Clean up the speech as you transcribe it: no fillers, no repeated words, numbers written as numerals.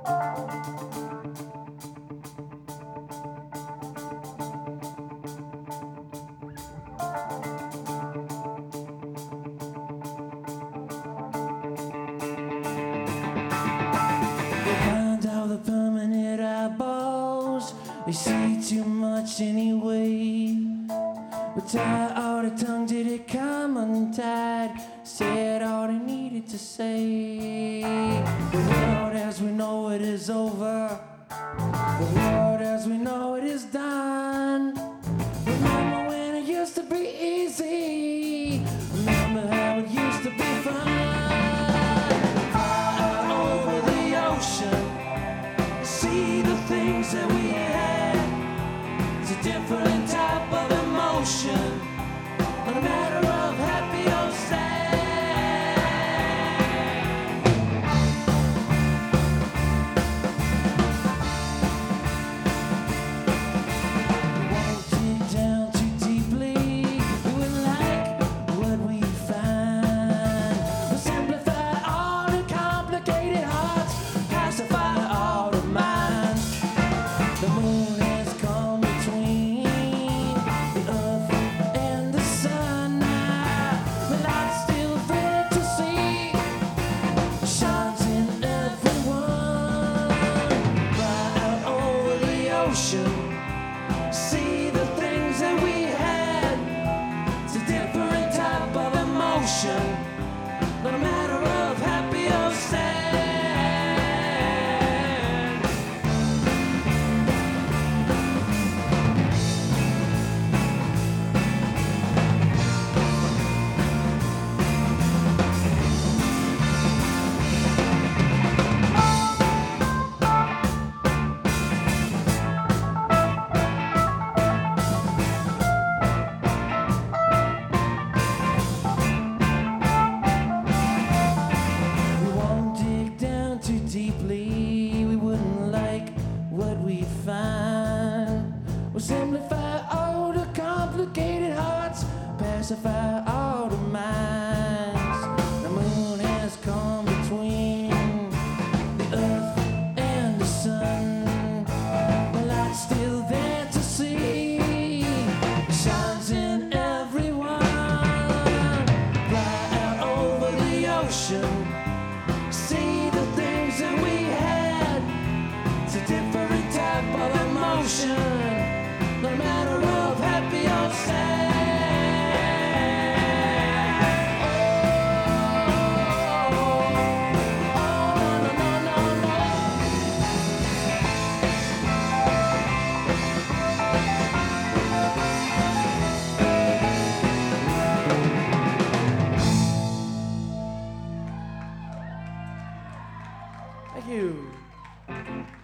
Behind all the permanent eyeballs, they see too much anyway. But tie all the tongue till it come untied, said all they needed to say. The world as we know it is over, the world as we know it is done. Remember when it used to be easy, remember how it used to be fun. Far over the ocean, see the things that we had. It's a different type of emotion, not a matter of happy or sad. We won't dig down too deeply, we wouldn't like what we find. We'll simplify all the complicated hearts, pacify all the minds. The moon has come between the earth and the sun now, the light's still there to see, shines in everyone. Fly out over the ocean, see the things that we had. It's a different type of emotion, not a matter of happy or sad. We won't dig down too deeply, we wouldn't like what we find. We'll simplify all the complicated hearts, pacify all the minds. The moon has come between the earth and the sun, the light's still there to see, it shines in everyone. Fly out over the ocean, see the things that we had. It's a different type of emotion, no matter of happy or sad. Oh, no, no, no, no. Thank you.